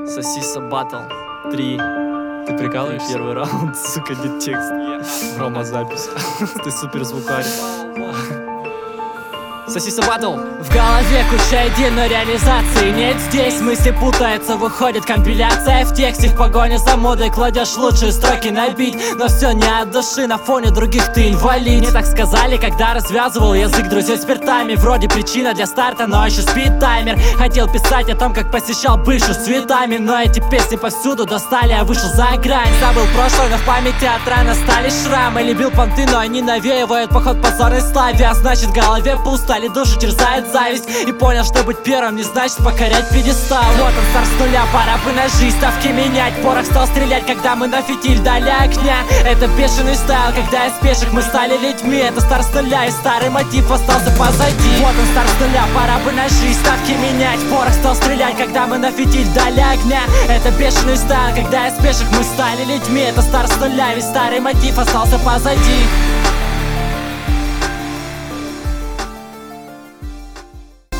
Сосиса Батл 3. Ты прикалываешься? Первый раунд, сука, нет текст. Рома, запись. Ты супер звукарь. Сосиса Батл. В голове куча идей, но реализации нет здесь. Мысли путаются, выходит компиляция в тексте. В погоне за модой кладешь лучшие строки на бит, но все не от души, на фоне других ты инвалид. Мне так сказали, когда развязывал язык друзей спиртами. Вроде причина для старта, но еще спит таймер. Хотел писать о том, как посещал бывших с цветами, но эти песни повсюду достали, я вышел за грань. Забыл прошлое, но в памяти от ран остались шрамы. Любил понты, но они навеивают поход позорной славе. А значит в голове пусто, душу терзает зависть. И понял, что быть первым не значит покорять пьедестал. Вот он, старт с нуля, пора бы ножи, ставки менять. Порох стал стрелять, когда мы на фитиль дали огня. Это бешеный стайл, когда из пешек мы стали людьми. Это старт с нуля, и старый мотив остался позади. Вот он, старт с нуля, пора бы ножи, ставки менять. Порох стал стрелять, когда мы на фитиль дали огня. Это бешеный стайл, когда из пешек мы стали людьми. Это старт с нуля, и старый мотив остался позади.